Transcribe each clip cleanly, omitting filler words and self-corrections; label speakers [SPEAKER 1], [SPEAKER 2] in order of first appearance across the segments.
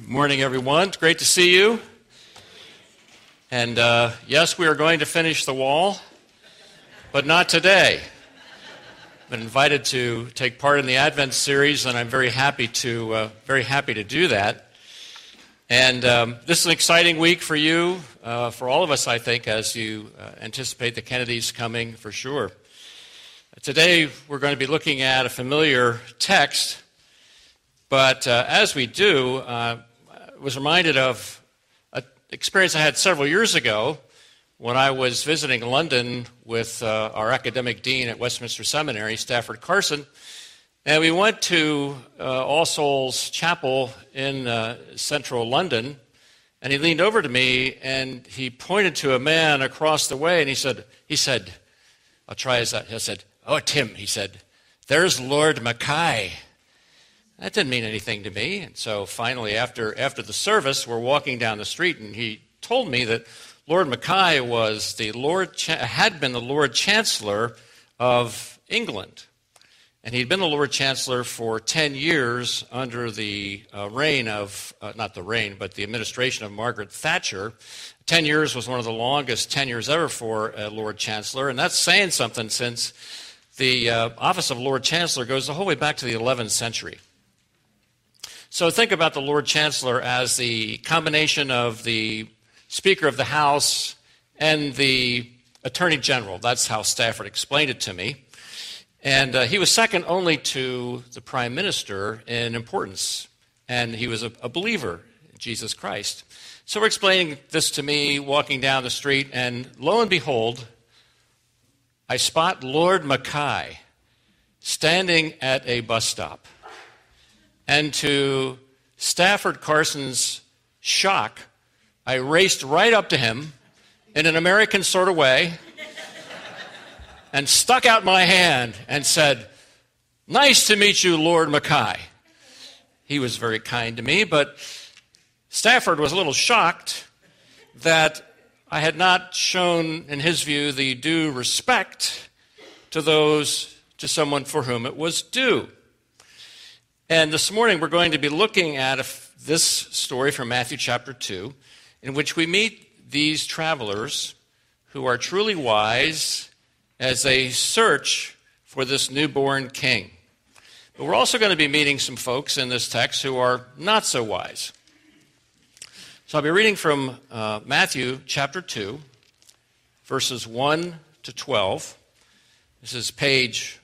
[SPEAKER 1] Morning, everyone. It's great to see you. And yes, we are going to finish the wall, but not today. I've been invited to take part in the Advent series, and I'm very happy to do that. And this is an exciting week for you, for all of us, I think, as you anticipate the Kennedys coming for sure. Today, we're going to be looking at a familiar text, but as we do, I was reminded of an experience I had several years ago when I was visiting London with our academic dean at Westminster Seminary, Stafford Carson, and we went to All Souls Chapel in central London, and he leaned over to me and he pointed to a man across the way, and he said, I'll try his, I said, "Oh, Tim," he said, "there's Lord Mackay." That didn't mean anything to me. And so finally, after the service, we're walking down the street, and he told me that Lord Mackay was had been the Lord Chancellor of England. And he'd been the Lord Chancellor for 10 years under the the administration of Margaret Thatcher. 10 years was one of the longest tenures ever for a Lord Chancellor, and that's saying something since the office of Lord Chancellor goes the whole way back to the 11th century. So think about the Lord Chancellor as the combination of the Speaker of the House and the Attorney General. That's how Stafford explained it to me. And he was second only to the Prime Minister in importance. And he was a believer in Jesus Christ. So we're explaining this to me walking down the street, and lo and behold, I spot Lord Mackay standing at a bus stop. And to Stafford Carson's shock, I raced right up to him in an American sort of way and stuck out my hand and said, "Nice to meet you, Lord Mackay." He was very kind to me, but Stafford was a little shocked that I had not shown, in his view, the due respect to someone for whom it was due. And this morning we're going to be looking at this story from Matthew chapter 2, in which we meet these travelers who are truly wise as they search for this newborn king. But we're also going to be meeting some folks in this text who are not so wise. So I'll be reading from Matthew chapter 2, verses 1 to 12. This is page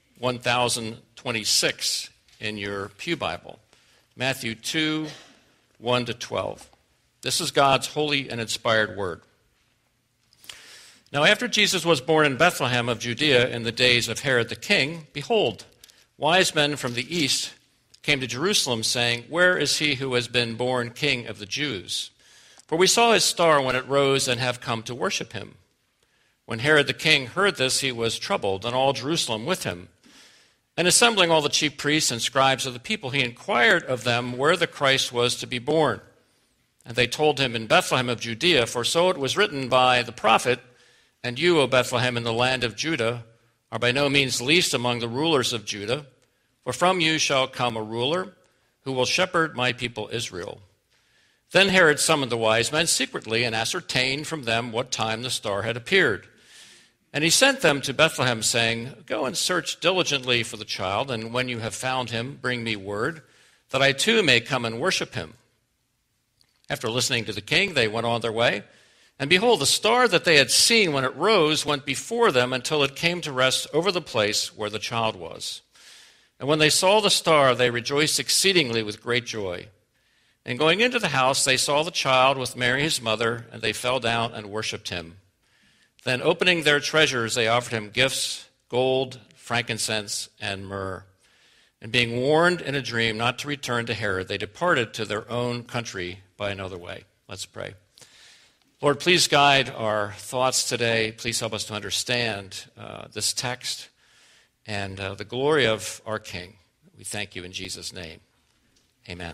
[SPEAKER 1] 1026 in your Pew Bible. Matthew 2, 1 to 12. This is God's holy and inspired word. Now after Jesus was born in Bethlehem of Judea in the days of Herod the king, behold, wise men from the east came to Jerusalem, saying, "Where is he who has been born King of the Jews? For we saw his star when it rose and have come to worship him." When Herod the king heard this, he was troubled, and all Jerusalem with him. And assembling all the chief priests and scribes of the people, he inquired of them where the Christ was to be born. And they told him, "In Bethlehem of Judea, for so it was written by the prophet, 'And you, O Bethlehem, in the land of Judah, are by no means least among the rulers of Judah, for from you shall come a ruler who will shepherd my people Israel.' Then Herod summoned the wise men secretly and ascertained from them what time the star had appeared. And he sent them to Bethlehem, saying, 'Go and search diligently for the child, and when you have found him, bring me word, that I too may come and worship him.' After listening to the king, they went on their way. And behold, the star that they had seen when it rose went before them until it came to rest over the place where the child was. And when they saw the star, they rejoiced exceedingly with great joy. And going into the house, they saw the child with Mary his mother, and they fell down and worshipped him. Then opening their treasures, they offered him gifts, gold, frankincense, and myrrh. And being warned in a dream not to return to Herod, they departed to their own country by another way." Let's pray. Lord, please guide our thoughts today. Please help us to understand this text and the glory of our King. We thank you in Jesus' name. Amen.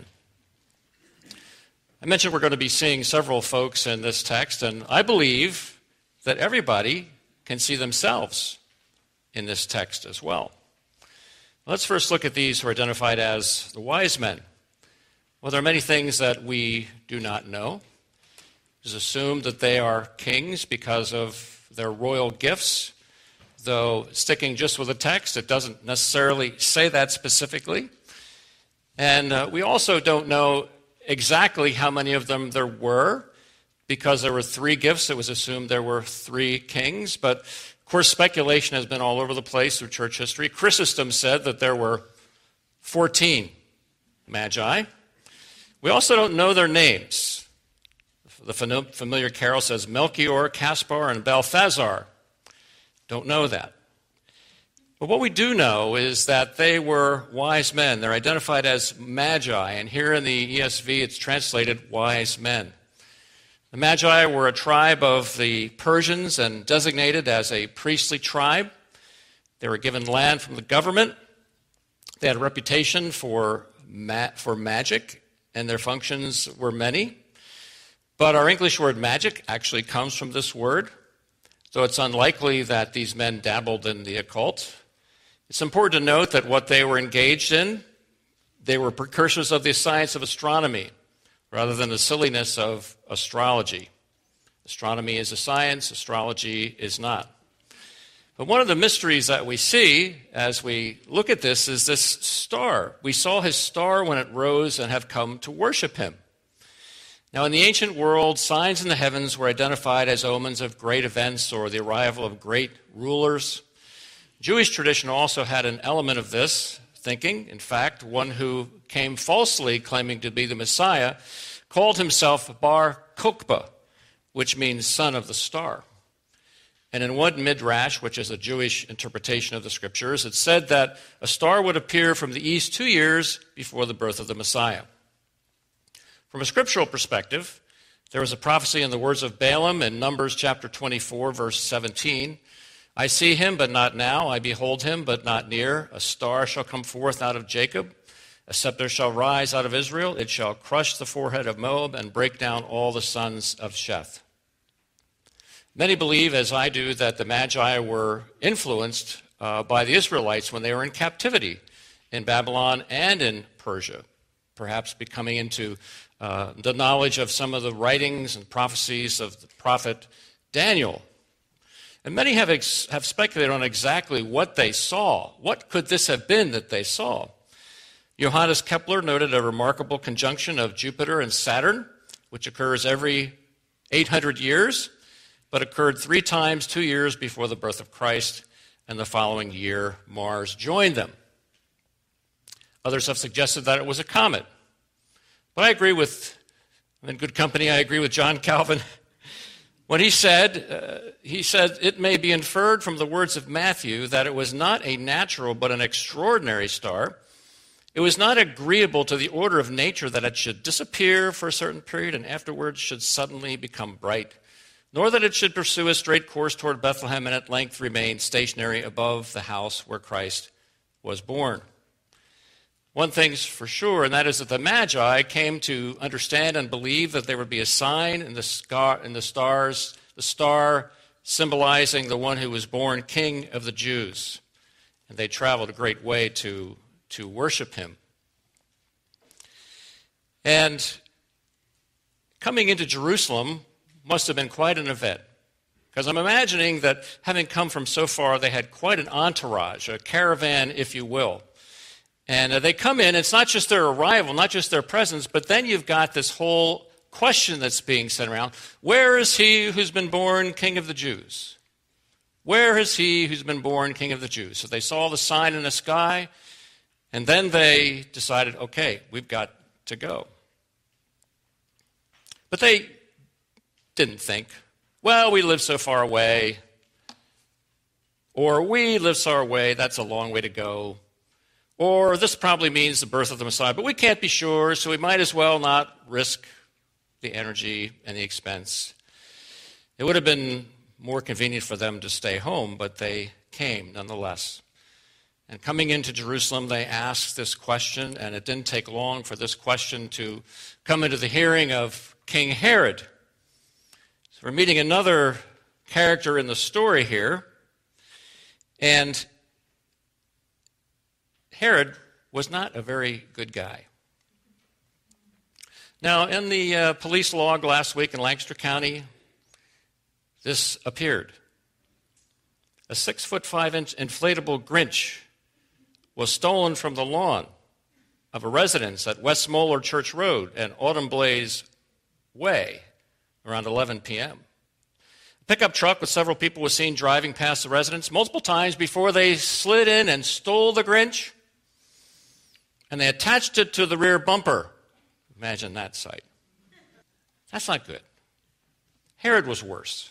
[SPEAKER 1] I mentioned we're going to be seeing several folks in this text, and I believe that everybody can see themselves in this text as well. Let's first look at these who are identified as the wise men. Well, there are many things that we do not know. It is assumed that they are kings because of their royal gifts, though sticking just with the text, it doesn't necessarily say that specifically. And we also don't know exactly how many of them there were. Because there were 3 gifts, it was assumed there were 3 kings. But, of course, speculation has been all over the place through church history. Chrysostom said that there were 14 magi. We also don't know their names. The familiar carol says Melchior, Caspar, and Balthazar. Don't know that. But what we do know is that they were wise men. They're identified as magi, and here in the ESV it's translated wise men. The Magi were a tribe of the Persians and designated as a priestly tribe. They were given land from the government. They had a reputation for magic, and their functions were many. But our English word magic actually comes from this word, so it's unlikely that these men dabbled in the occult. It's important to note that what they were engaged in, they were precursors of the science of astronomy, rather than the silliness of astrology. Astronomy is a science, astrology is not. But one of the mysteries that we see as we look at this is this star. We saw his star when it rose and have come to worship him. Now, in the ancient world, signs in the heavens were identified as omens of great events or the arrival of great rulers. Jewish tradition also had an element of this thinking. In fact, one who came falsely claiming to be the Messiah called himself Bar Kokhba, which means son of the star. And in one midrash, which is a Jewish interpretation of the scriptures, it said that a star would appear from the east 2 years before the birth of the Messiah. From a scriptural perspective, there was a prophecy in the words of Balaam in Numbers chapter 24, verse 17. I see him, but not now. I behold him, but not near. A star shall come forth out of Jacob. A scepter shall rise out of Israel. It shall crush the forehead of Moab and break down all the sons of Sheth. Many believe, as I do, that the Magi were influenced by the Israelites when they were in captivity in Babylon and in Persia, perhaps becoming into the knowledge of some of the writings and prophecies of the prophet Daniel. And many have speculated on exactly what they saw. What could this have been that they saw? Johannes Kepler noted a remarkable conjunction of Jupiter and Saturn, which occurs every 800 years, but occurred 3 times 2 years before the birth of Christ, and the following year Mars joined them. Others have suggested that it was a comet. But I'm in good company, I agree with John Calvin. When he said, it may be inferred from the words of Matthew that it was not a natural but an extraordinary star. It was not agreeable to the order of nature that it should disappear for a certain period and afterwards should suddenly become bright, nor that it should pursue a straight course toward Bethlehem and at length remain stationary above the house where Christ was born. One thing's for sure, and that is that the Magi came to understand and believe that there would be a sign in the stars, the star symbolizing the one who was born King of the Jews. And they traveled a great way to worship him. And coming into Jerusalem must have been quite an event, because I'm imagining that having come from so far, they had quite an entourage, a caravan, if you will. And they come in, it's not just their arrival, not just their presence, but then you've got this whole question that's being sent around. Where is he who's been born King of the Jews? Where is he who's been born King of the Jews? So they saw the sign in the sky, and then they decided, okay, we've got to go. But they didn't think, well, we live so far away, or we live so far away, that's a long way to go. Or this probably means the birth of the Messiah, but we can't be sure, so we might as well not risk the energy and the expense. It would have been more convenient for them to stay home, but they came nonetheless. And coming into Jerusalem, they asked this question, and it didn't take long for this question to come into the hearing of King Herod. So we're meeting another character in the story here, and Herod was not a very good guy. Now, in the police log last week in Lancaster County, this appeared. A 6'5" inflatable Grinch was stolen from the lawn of a residence at West Moeller Church Road and Autumn Blaze Way around 11 p.m. A pickup truck with several people was seen driving past the residence multiple times before they slid in and stole the Grinch, and they attached it to the rear bumper. Imagine that sight. That's not good. Herod was worse.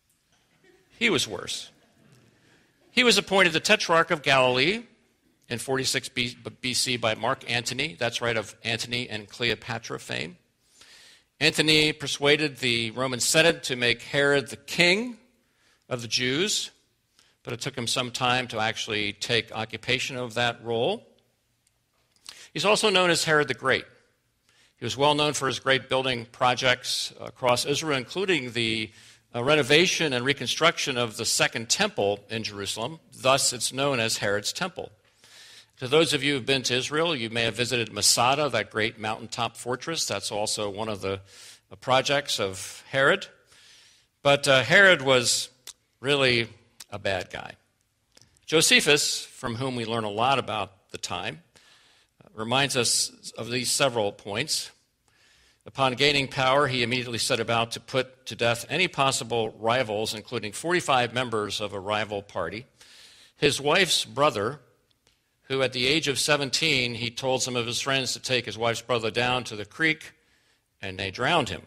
[SPEAKER 1] He was worse. He was appointed the Tetrarch of Galilee in 46 BC by Mark Antony. That's right, of Antony and Cleopatra fame. Antony persuaded the Roman Senate to make Herod the king of the Jews, but it took him some time to actually take occupation of that role. He's also known as Herod the Great. He was well known for his great building projects across Israel, including the renovation and reconstruction of the Second Temple in Jerusalem. Thus, it's known as Herod's Temple. To those of you who have been to Israel, you may have visited Masada, that great mountaintop fortress. That's also one of the projects of Herod. But Herod was really a bad guy. Josephus, from whom we learn a lot about the time, reminds us of these several points. Upon gaining power, he immediately set about to put to death any possible rivals, including 45 members of a rival party. His wife's brother, who at the age of 17, he told some of his friends to take his wife's brother down to the creek, and they drowned him.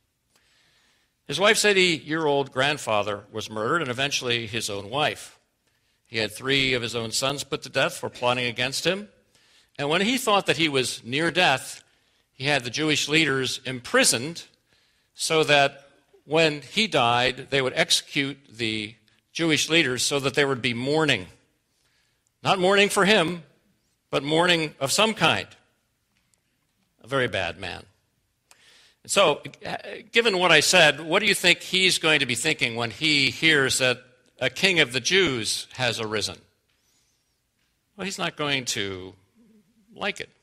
[SPEAKER 1] His wife's 80-year-old grandfather was murdered, and eventually his own wife. He had 3 of his own sons put to death for plotting against him. And when he thought that he was near death, he had the Jewish leaders imprisoned so that when he died, they would execute the Jewish leaders so that there would be mourning. Not mourning for him, but mourning of some kind. A very bad man. And so, given what I said, what do you think he's going to be thinking when he hears that a king of the Jews has arisen? Well, he's not going to like it.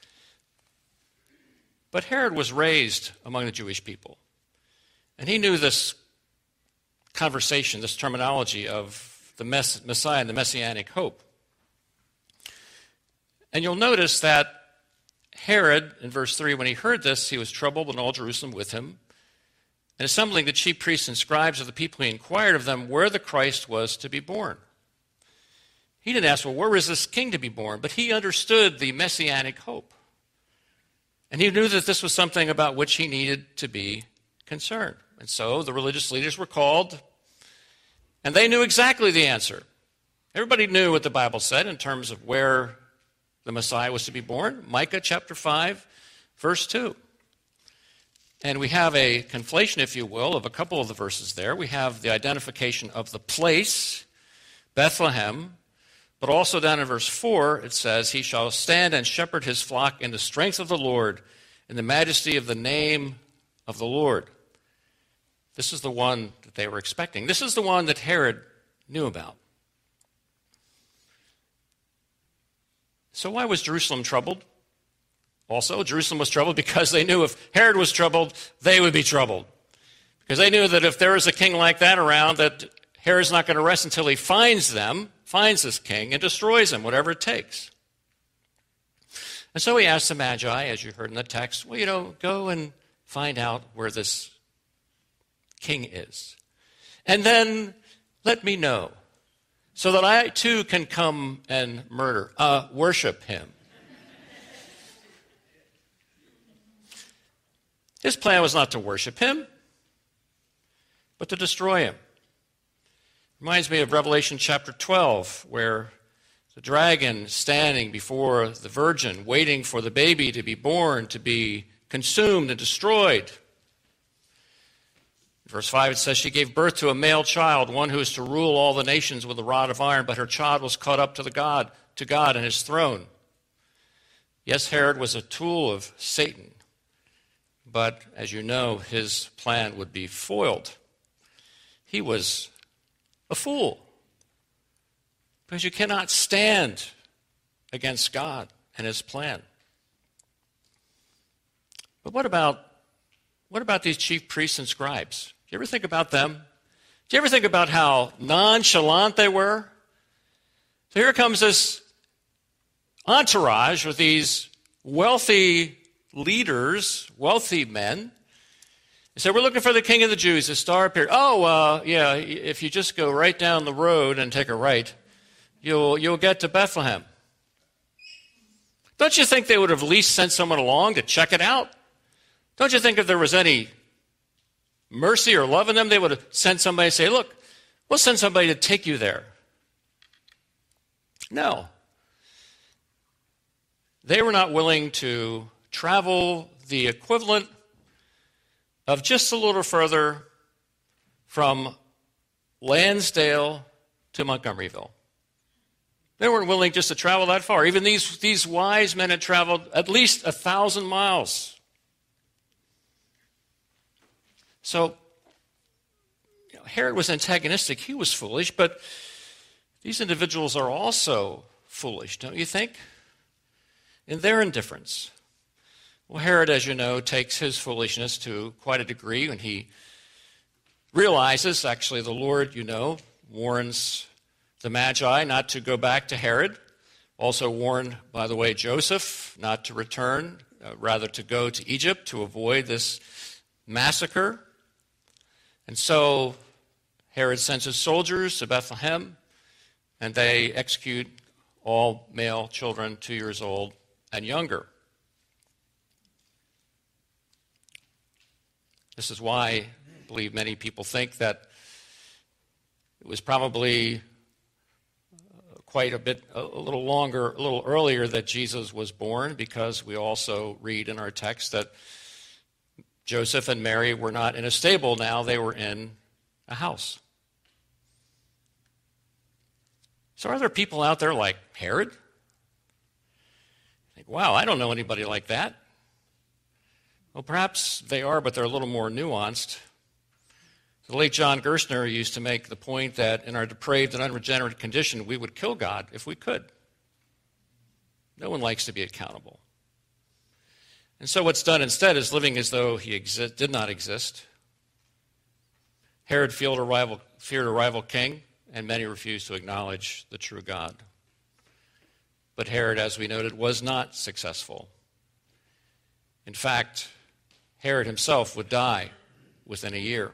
[SPEAKER 1] But Herod was raised among the Jewish people, and he knew this conversation, this terminology of the Messiah and the Messianic hope. And you'll notice that Herod, in verse 3, when he heard this, he was troubled, and all Jerusalem with him. And assembling the chief priests and scribes of the people, he inquired of them where the Christ was to be born. He didn't ask, well, where is this king to be born? But he understood the Messianic hope. And he knew that this was something about which he needed to be concerned. And so the religious leaders were called, and they knew exactly the answer. Everybody knew what the Bible said in terms of where the Messiah was to be born. Micah chapter 5, verse 2. And we have a conflation, if you will, of a couple of the verses there. We have the identification of the place, Bethlehem, but also down in verse 4, it says, he shall stand and shepherd his flock in the strength of the Lord, in the majesty of the name of the Lord. This is the one that they were expecting. This is the one that Herod knew about. So why was Jerusalem troubled? Also, Jerusalem was troubled because they knew if Herod was troubled, they would be troubled. Because they knew that if there was a king like that around, that Herod's not going to rest until he finds this king, and destroys him, whatever it takes. And so he asked the Magi, as you heard in the text, well, go and find out where this king is. And then let me know, so that I too can come and worship him. His plan was not to worship him, but to destroy him. Reminds me of Revelation chapter 12, where the dragon standing before the virgin, waiting for the baby to be born, to be consumed and destroyed. In verse 5 it says, she gave birth to a male child, one who is to rule all the nations with a rod of iron, but her child was caught up to God and his throne. Yes, Herod was a tool of Satan, but as you know, his plan would be foiled. He was a fool, because you cannot stand against God and his plan. But what about these chief priests and scribes? Do you ever think about them? Do you ever think about how nonchalant they were? So here comes this entourage with these wealthy leaders, wealthy men. They said, we're looking for the King of the Jews. The star appeared. Yeah, if you just go right down the road and take a right, you'll get to Bethlehem. Don't you think they would have at least sent someone along to check it out? Don't you think if there was any mercy or love in them, they would have sent somebody and say, look, we'll send somebody to take you there. No. They were not willing to travel the equivalent of just a little further from Lansdale to Montgomeryville. They weren't willing just to travel that far. Even these wise men had traveled at least 1,000 miles. So, Herod was antagonistic. He was foolish, but these individuals are also foolish, don't you think? In their indifference. Well, Herod, as you know, takes his foolishness to quite a degree when he realizes, actually the Lord, warns the Magi not to go back to Herod. Also warned, by the way, Joseph not to return, rather to go to Egypt to avoid this massacre. And so Herod sends his soldiers to Bethlehem, and they execute all male children 2 years old and younger. This is why I believe many people think that it was probably quite a little earlier that Jesus was born, because we also read in our text that Joseph and Mary were not in a stable now, they were in a house. So are there people out there like Herod? You think, wow, I don't know anybody like that. Well, perhaps they are, but they're a little more nuanced. The late John Gerstner used to make the point that in our depraved and unregenerate condition, we would kill God if we could. No one likes to be accountable. And so what's done instead is living as though he did not exist. Herod feared a rival king, and many refused to acknowledge the true God. But Herod, as we noted, was not successful. In fact, Herod himself would die within a year.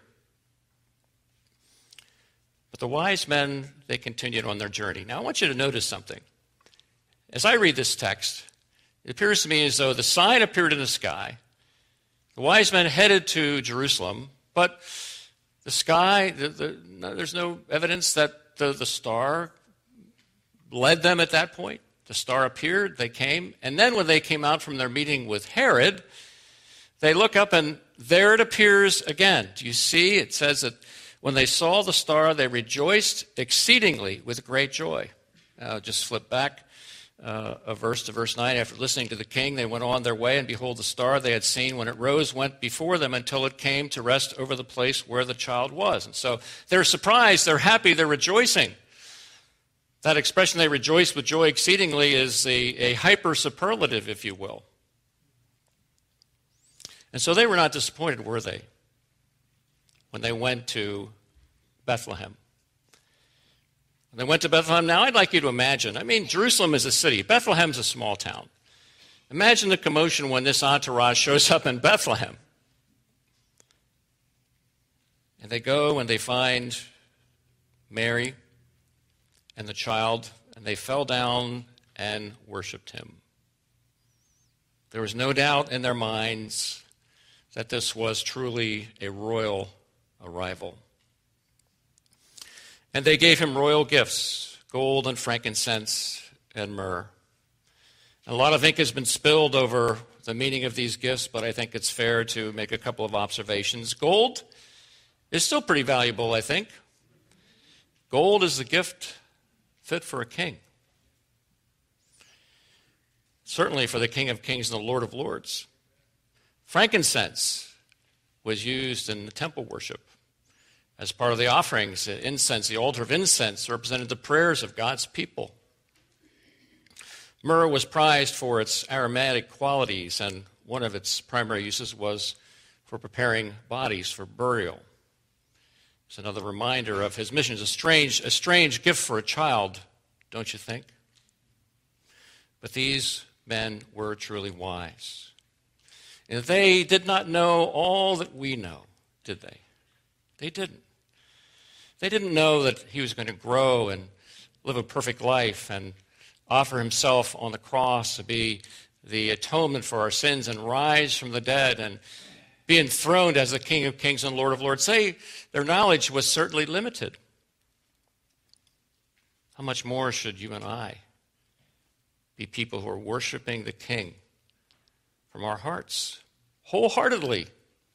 [SPEAKER 1] But the wise men, they continued on their journey. Now I want you to notice something. As I read this text, it appears to me as though the sign appeared in the sky. The wise men headed to Jerusalem, but the sky, there's no evidence that the star led them at that point. The star appeared, they came, and then when they came out from their meeting with Herod, they look up and there it appears again. Do you see? It says that when they saw the star, they rejoiced exceedingly with great joy. Just flip back a verse to verse 9. After listening to the king, they went on their way, and behold, the star they had seen when it rose went before them until it came to rest over the place where the child was. And so they're surprised, they're happy, they're rejoicing. That expression, they rejoiced with joy exceedingly, is a hyper-superlative, if you will. And so they were not disappointed, were they, when they went to Bethlehem? They went to Bethlehem. Now, I'd like you to imagine, Jerusalem is a city. Bethlehem's a small town. Imagine the commotion when this entourage shows up in Bethlehem. And they go and they find Mary and the child, and they fell down and worshiped him. There was no doubt in their minds that this was truly a royal arrival. And they gave him royal gifts, gold and frankincense and myrrh. And a lot of ink has been spilled over the meaning of these gifts, but I think it's fair to make a couple of observations. Gold is still pretty valuable, I think. Gold is the gift fit for a king. Certainly for the King of Kings and the Lord of Lords. Frankincense was used in the temple worship. As part of the offerings, incense, the altar of incense, represented the prayers of God's people. Myrrh was prized for its aromatic qualities and one of its primary uses was for preparing bodies for burial. It's another reminder of his mission. It's a strange gift for a child, don't you think? But these men were truly wise. And they did not know all that we know, did they? They didn't. They didn't know that he was going to grow and live a perfect life and offer himself on the cross to be the atonement for our sins and rise from the dead and be enthroned as the King of Kings and Lord of Lords. Their knowledge was certainly limited. How much more should you and I be people who are worshiping the King from our hearts, wholeheartedly?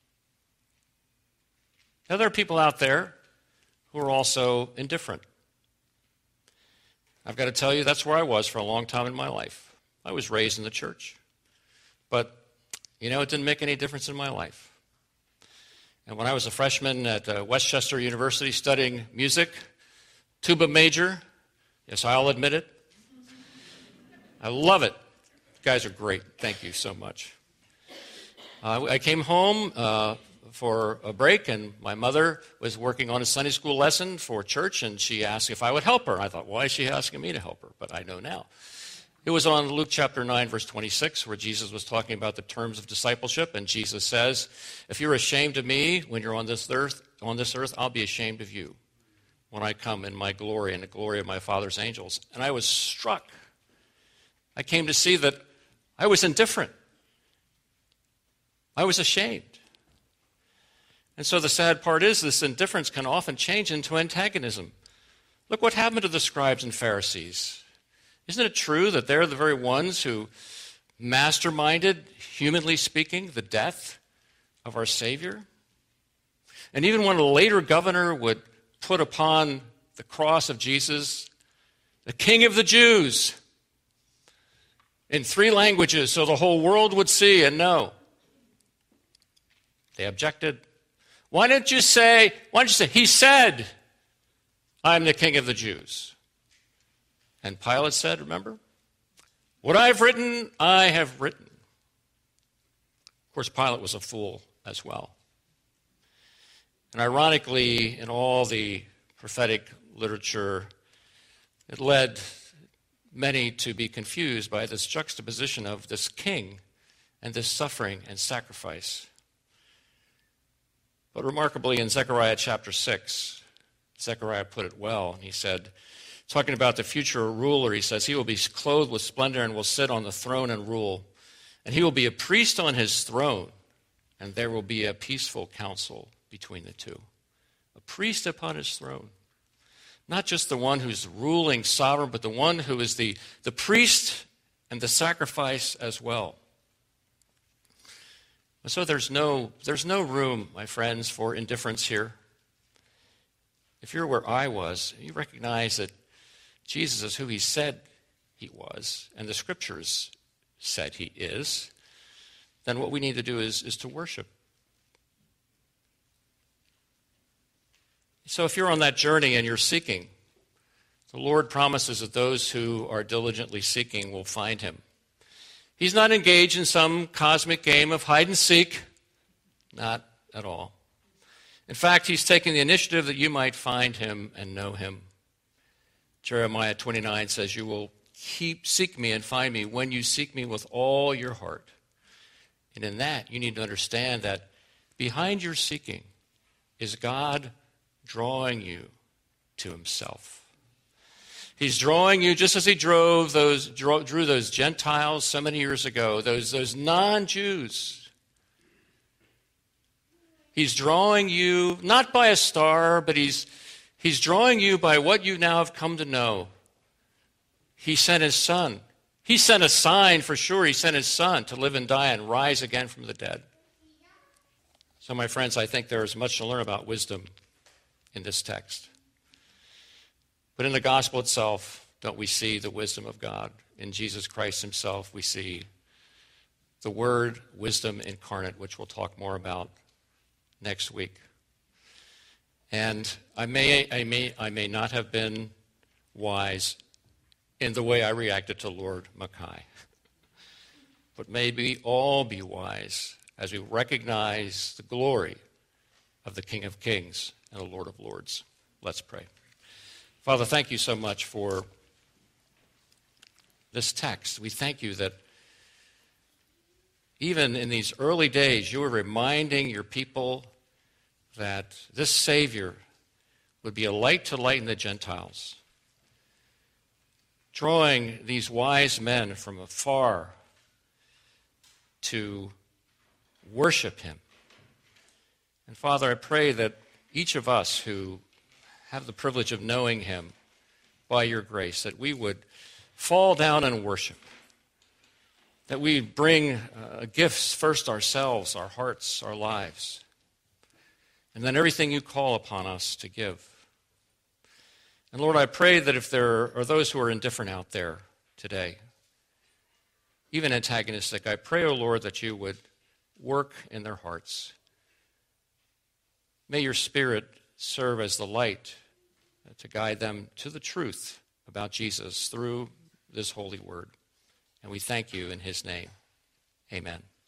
[SPEAKER 1] Now, there are people out there who are also indifferent. I've got to tell you, that's where I was for a long time in my life. I was raised in the church. But, it didn't make any difference in my life. And when I was a freshman at Westchester University studying music, tuba major, yes, I'll admit it, I love it. You guys are great. Thank you so much. I came home for a break, and my mother was working on a Sunday school lesson for church, and she asked if I would help her. I thought, why is she asking me to help her? But I know now. It was on Luke chapter 9, verse 26, where Jesus was talking about the terms of discipleship, and Jesus says, if you're ashamed of me when you're on this earth, I'll be ashamed of you when I come in my glory and the glory of my Father's angels. And I was struck. I came to see that I was indifferent. I was ashamed. And so the sad part is this indifference can often change into antagonism. Look what happened to the scribes and Pharisees. Isn't it true that they're the very ones who masterminded, humanly speaking, the death of our Savior? And even when a later governor would put upon the cross of Jesus, the King of the Jews, in 3 languages so the whole world would see and know, they objected. Why don't you say, he said, I'm the King of the Jews? And Pilate said, remember, what I've written, I have written. Of course, Pilate was a fool as well. And ironically, in all the prophetic literature, it led many to be confused by this juxtaposition of this king and this suffering and sacrifice. But remarkably, in Zechariah chapter 6, Zechariah put it well. He said, talking about the future ruler, he says, he will be clothed with splendor and will sit on the throne and rule. And he will be a priest on his throne, and there will be a peaceful counsel between the two. A priest upon his throne. Not just the one who's ruling sovereign, but the one who is the priest and the sacrifice as well. And so there's no room, my friends, for indifference here. If you're where I was, you recognize that Jesus is who he said he was, and the scriptures said he is, then what we need to do is to worship. So if you're on that journey and you're seeking, the Lord promises that those who are diligently seeking will find him. He's not engaged in some cosmic game of hide and seek. Not at all. In fact, he's taking the initiative that you might find him and know him. Jeremiah 29 says, you will seek me and find me when you seek me with all your heart. And in that, you need to understand that behind your seeking is God drawing you to himself. He's drawing you just as he drew those Gentiles so many years ago, those non-Jews. He's drawing you not by a star, but he's drawing you by what you now have come to know. He sent his son. He sent a sign for sure. He sent his son to live and die and rise again from the dead. So, my friends, I think there is much to learn about wisdom in this text. But in the gospel itself, don't we see the wisdom of God? In Jesus Christ himself, we see the word wisdom incarnate, which we'll talk more about next week. And I may not have been wise in the way I reacted to Lord Mackay. but may we all be wise as we recognize the glory of the King of Kings and the Lord of Lords. Let's pray. Father, thank you so much for this text. We thank you that even in these early days, you were reminding your people that this Savior would be a light to lighten the Gentiles, drawing these wise men from afar to worship him. And Father, I pray that each of us who have the privilege of knowing him by your grace, that we would fall down and worship, that we bring gifts first ourselves, our hearts, our lives, and then everything you call upon us to give. And Lord, I pray that if there are those who are indifferent out there today, even antagonistic, I pray, O Lord, that you would work in their hearts. May your Spirit serve as the light to guide them to the truth about Jesus through this holy word. And we thank you in his name. Amen.